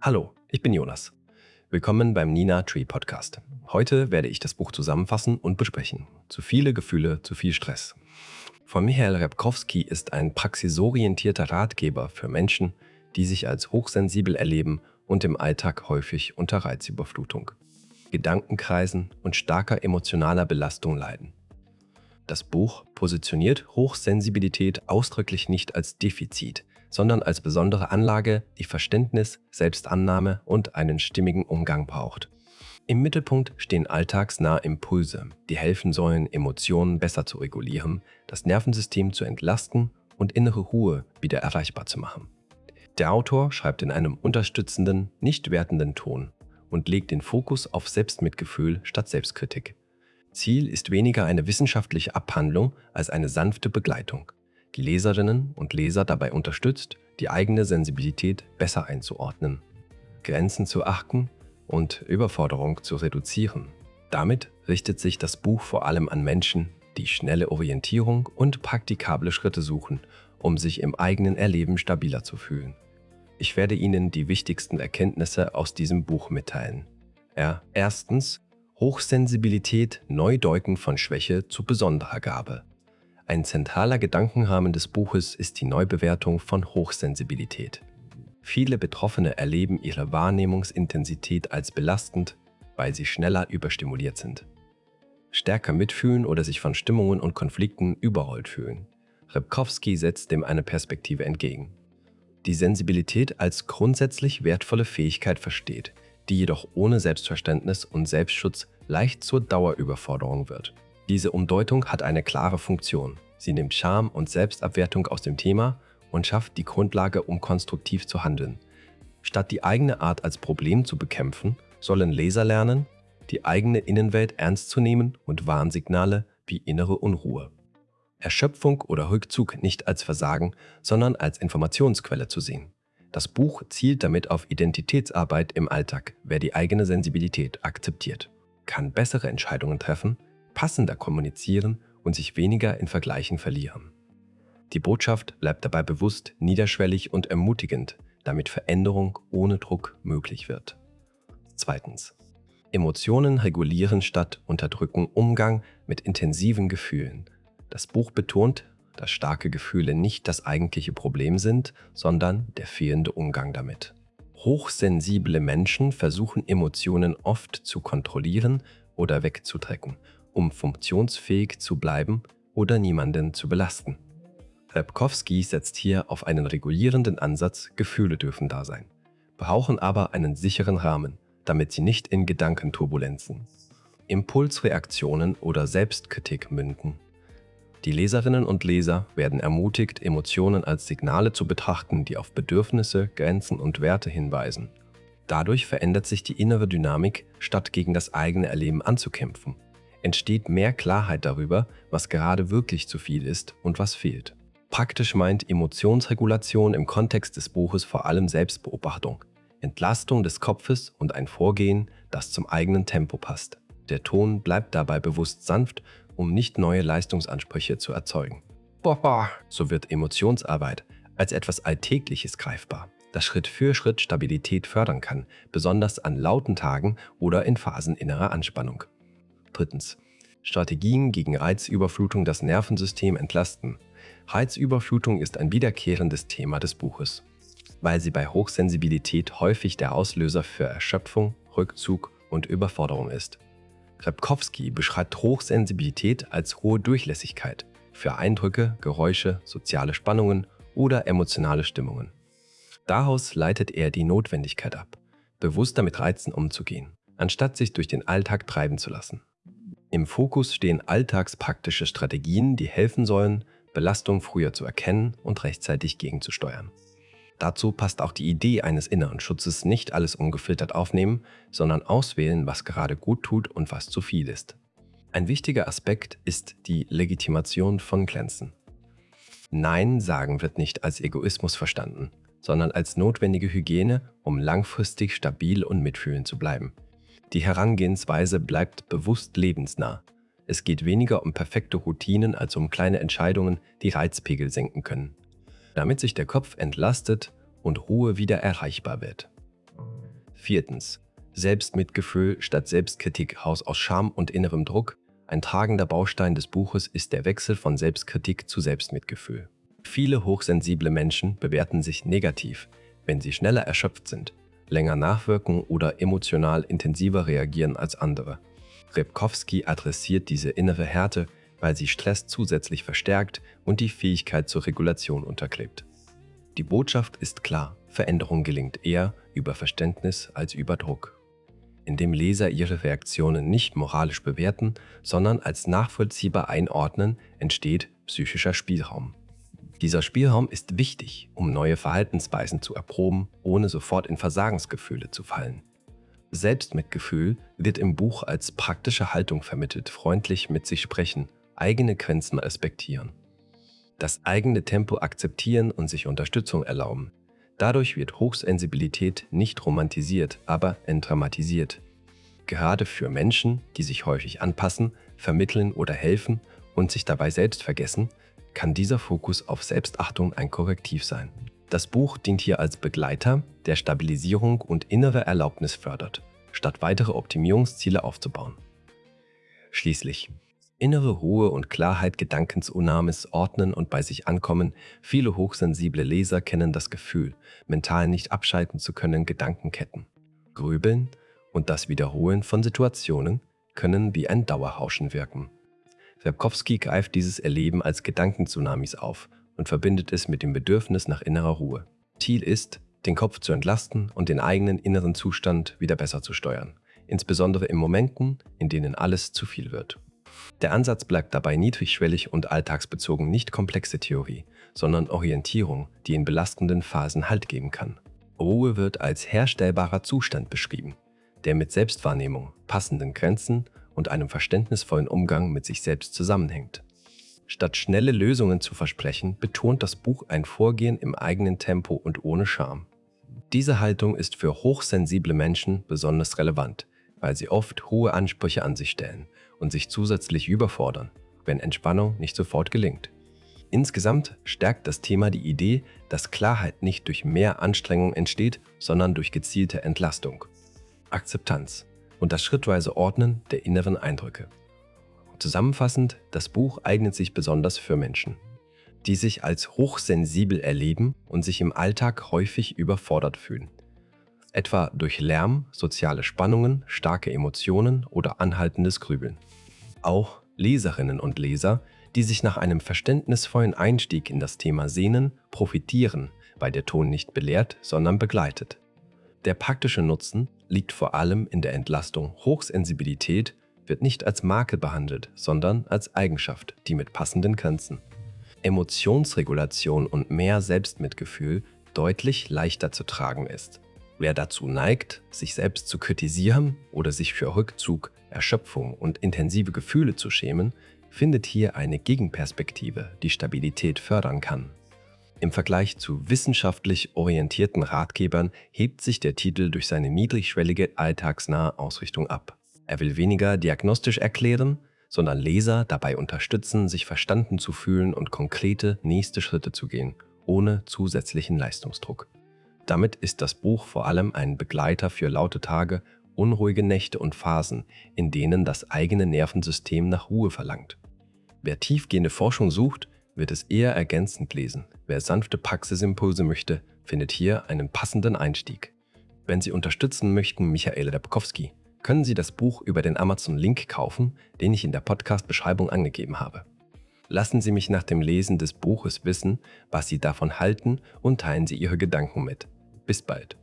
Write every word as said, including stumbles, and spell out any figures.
Hallo, ich bin Jonas. Willkommen beim Nina Tree Podcast. Heute werde ich das Buch zusammenfassen und besprechen. Zu viele Gefühle, zu viel Stress. Von Michael Repkowski ist ein praxisorientierter Ratgeber für Menschen, die sich als hochsensibel erleben und im Alltag häufig unter Reizüberflutung, Gedankenkreisen und starker emotionaler Belastung leiden. Das Buch positioniert Hochsensibilität ausdrücklich nicht als Defizit, sondern als besondere Anlage, die Verständnis, Selbstannahme und einen stimmigen Umgang braucht. Im Mittelpunkt stehen alltagsnahe Impulse, die helfen sollen, Emotionen besser zu regulieren, das Nervensystem zu entlasten und innere Ruhe wieder erreichbar zu machen. Der Autor schreibt in einem unterstützenden, nicht wertenden Ton und legt den Fokus auf Selbstmitgefühl statt Selbstkritik. Ziel ist weniger eine wissenschaftliche Abhandlung als eine sanfte Begleitung, die Leserinnen und Leser dabei unterstützt, die eigene Sensibilität besser einzuordnen, Grenzen zu achten und Überforderung zu reduzieren. Damit richtet sich das Buch vor allem an Menschen, die schnelle Orientierung und praktikable Schritte suchen, um sich im eigenen Erleben stabiler zu fühlen. Ich werde Ihnen die wichtigsten Erkenntnisse aus diesem Buch mitteilen. Er, erstens, Hochsensibilität neu deuten von Schwäche zu besonderer Gabe. Ein zentraler Gedankenrahmen des Buches ist die Neubewertung von Hochsensibilität. Viele Betroffene erleben ihre Wahrnehmungsintensität als belastend, weil sie schneller überstimuliert sind, stärker mitfühlen oder sich von Stimmungen und Konflikten überrollt fühlen. Repkowski setzt dem eine Perspektive entgegen, die Sensibilität als grundsätzlich wertvolle Fähigkeit versteht, die jedoch ohne Selbstverständnis und Selbstschutz leicht zur Dauerüberforderung wird. Diese Umdeutung hat eine klare Funktion. Sie nimmt Scham und Selbstabwertung aus dem Thema und schafft die Grundlage, um konstruktiv zu handeln. Statt die eigene Art als Problem zu bekämpfen, sollen Leser lernen, die eigene Innenwelt ernst zu nehmen und Warnsignale wie innere Unruhe, Erschöpfung oder Rückzug nicht als Versagen, sondern als Informationsquelle zu sehen. Das Buch zielt damit auf Identitätsarbeit im Alltag. Wer die eigene Sensibilität akzeptiert, kann bessere Entscheidungen treffen, passender kommunizieren und sich weniger in Vergleichen verlieren. Die Botschaft bleibt dabei bewusst, niederschwellig und ermutigend, damit Veränderung ohne Druck möglich wird. Zweitens. Emotionen regulieren statt unterdrücken, Umgang mit intensiven Gefühlen. Das Buch betont, dass starke Gefühle nicht das eigentliche Problem sind, sondern der fehlende Umgang damit. Hochsensible Menschen versuchen Emotionen oft zu kontrollieren oder wegzudrücken, um funktionsfähig zu bleiben oder niemanden zu belasten. Repkowski setzt hier auf einen regulierenden Ansatz, Gefühle dürfen da sein, brauchen aber einen sicheren Rahmen, damit sie nicht in Gedankenturbulenzen, Impulsreaktionen oder Selbstkritik münden. Die Leserinnen und Leser werden ermutigt, Emotionen als Signale zu betrachten, die auf Bedürfnisse, Grenzen und Werte hinweisen. Dadurch verändert sich die innere Dynamik, statt gegen das eigene Erleben anzukämpfen. Entsteht mehr Klarheit darüber, was gerade wirklich zu viel ist und was fehlt. Praktisch meint Emotionsregulation im Kontext des Buches vor allem Selbstbeobachtung, Entlastung des Kopfes und ein Vorgehen, das zum eigenen Tempo passt. Der Ton bleibt dabei bewusst sanft, um nicht neue Leistungsansprüche zu erzeugen. So wird Emotionsarbeit als etwas Alltägliches greifbar, das Schritt für Schritt Stabilität fördern kann, besonders an lauten Tagen oder in Phasen innerer Anspannung. Drittens. Strategien gegen Reizüberflutung das Nervensystem entlasten. Reizüberflutung ist ein wiederkehrendes Thema des Buches, weil sie bei Hochsensibilität häufig der Auslöser für Erschöpfung, Rückzug und Überforderung ist. Repkowski beschreibt Hochsensibilität als hohe Durchlässigkeit für Eindrücke, Geräusche, soziale Spannungen oder emotionale Stimmungen. Daraus leitet er die Notwendigkeit ab, bewusster mit Reizen umzugehen, anstatt sich durch den Alltag treiben zu lassen. Im Fokus stehen alltagspraktische Strategien, die helfen sollen, Belastung früher zu erkennen und rechtzeitig gegenzusteuern. Dazu passt auch die Idee eines inneren Schutzes, nicht alles ungefiltert aufnehmen, sondern auswählen, was gerade gut tut und was zu viel ist. Ein wichtiger Aspekt ist die Legitimation von Grenzen. Nein sagen wird nicht als Egoismus verstanden, sondern als notwendige Hygiene, um langfristig stabil und mitfühlend zu bleiben. Die Herangehensweise bleibt bewusst lebensnah. Es geht weniger um perfekte Routinen als um kleine Entscheidungen, die Reizpegel senken können, damit sich der Kopf entlastet und Ruhe wieder erreichbar wird. Viertens. Selbstmitgefühl statt Selbstkritik, Haus aus Scham und innerem Druck. Ein tragender Baustein des Buches ist der Wechsel von Selbstkritik zu Selbstmitgefühl. Viele hochsensible Menschen bewerten sich negativ, wenn sie schneller erschöpft sind, länger nachwirken oder emotional intensiver reagieren als andere. Repkowski adressiert diese innere Härte, weil sie Stress zusätzlich verstärkt und die Fähigkeit zur Regulation untergräbt. Die Botschaft ist klar: Veränderung gelingt eher über Verständnis als über Druck. Indem Leser ihre Reaktionen nicht moralisch bewerten, sondern als nachvollziehbar einordnen, entsteht psychischer Spielraum. Dieser Spielraum ist wichtig, um neue Verhaltensweisen zu erproben, ohne sofort in Versagensgefühle zu fallen. Selbstmitgefühl wird im Buch als praktische Haltung vermittelt: freundlich mit sich sprechen, eigene Grenzen respektieren, das eigene Tempo akzeptieren und sich Unterstützung erlauben. Dadurch wird Hochsensibilität nicht romantisiert, aber entdramatisiert. Gerade für Menschen, die sich häufig anpassen, vermitteln oder helfen und sich dabei selbst vergessen, kann dieser Fokus auf Selbstachtung ein Korrektiv sein. Das Buch dient hier als Begleiter, der Stabilisierung und innere Erlaubnis fördert, statt weitere Optimierungsziele aufzubauen. Schließlich: innere Ruhe und Klarheit, Gedankensunamis, Ordnen und bei sich ankommen. Viele hochsensible Leser kennen das Gefühl, mental nicht abschalten zu können. Gedankenketten, Grübeln und das Wiederholen von Situationen können wie ein Dauerrauschen wirken. Repkowski greift dieses Erleben als Gedankentsunamis auf und verbindet es mit dem Bedürfnis nach innerer Ruhe. Ziel ist, den Kopf zu entlasten und den eigenen inneren Zustand wieder besser zu steuern, insbesondere in Momenten, in denen alles zu viel wird. Der Ansatz bleibt dabei niedrigschwellig und alltagsbezogen, nicht komplexe Theorie, sondern Orientierung, die in belastenden Phasen Halt geben kann. Ruhe wird als herstellbarer Zustand beschrieben, der mit Selbstwahrnehmung, passenden Grenzen und einem verständnisvollen Umgang mit sich selbst zusammenhängt. Statt schnelle Lösungen zu versprechen, betont das Buch ein Vorgehen im eigenen Tempo und ohne Scham. Diese Haltung ist für hochsensible Menschen besonders relevant, weil sie oft hohe Ansprüche an sich stellen und sich zusätzlich überfordern, wenn Entspannung nicht sofort gelingt. Insgesamt stärkt das Thema die Idee, dass Klarheit nicht durch mehr Anstrengung entsteht, sondern durch gezielte Entlastung, Akzeptanz und das schrittweise Ordnen der inneren Eindrücke. Zusammenfassend: das Buch eignet sich besonders für Menschen, die sich als hochsensibel erleben und sich im Alltag häufig überfordert fühlen. Etwa durch Lärm, soziale Spannungen, starke Emotionen oder anhaltendes Grübeln. Auch Leserinnen und Leser, die sich nach einem verständnisvollen Einstieg in das Thema sehnen, profitieren, weil der Ton nicht belehrt, sondern begleitet. Der praktische Nutzen liegt vor allem in der Entlastung. Hochsensibilität wird nicht als Makel behandelt, sondern als Eigenschaft, die mit passenden Grenzen, Emotionsregulation und mehr Selbstmitgefühl deutlich leichter zu tragen ist. Wer dazu neigt, sich selbst zu kritisieren oder sich für Rückzug, Erschöpfung und intensive Gefühle zu schämen, findet hier eine Gegenperspektive, die Stabilität fördern kann. Im Vergleich zu wissenschaftlich orientierten Ratgebern hebt sich der Titel durch seine niedrigschwellige, alltagsnahe Ausrichtung ab. Er will weniger diagnostisch erklären, sondern Leser dabei unterstützen, sich verstanden zu fühlen und konkrete nächste Schritte zu gehen, ohne zusätzlichen Leistungsdruck. Damit ist das Buch vor allem ein Begleiter für laute Tage, unruhige Nächte und Phasen, in denen das eigene Nervensystem nach Ruhe verlangt. Wer tiefgehende Forschung sucht, wird es eher ergänzend lesen. Wer sanfte Praxisimpulse möchte, findet hier einen passenden Einstieg. Wenn Sie unterstützen möchten Michael Repkowski, können Sie das Buch über den Amazon-Link kaufen, den ich in der Podcast-Beschreibung angegeben habe. Lassen Sie mich nach dem Lesen des Buches wissen, was Sie davon halten, und teilen Sie Ihre Gedanken mit. Bis bald.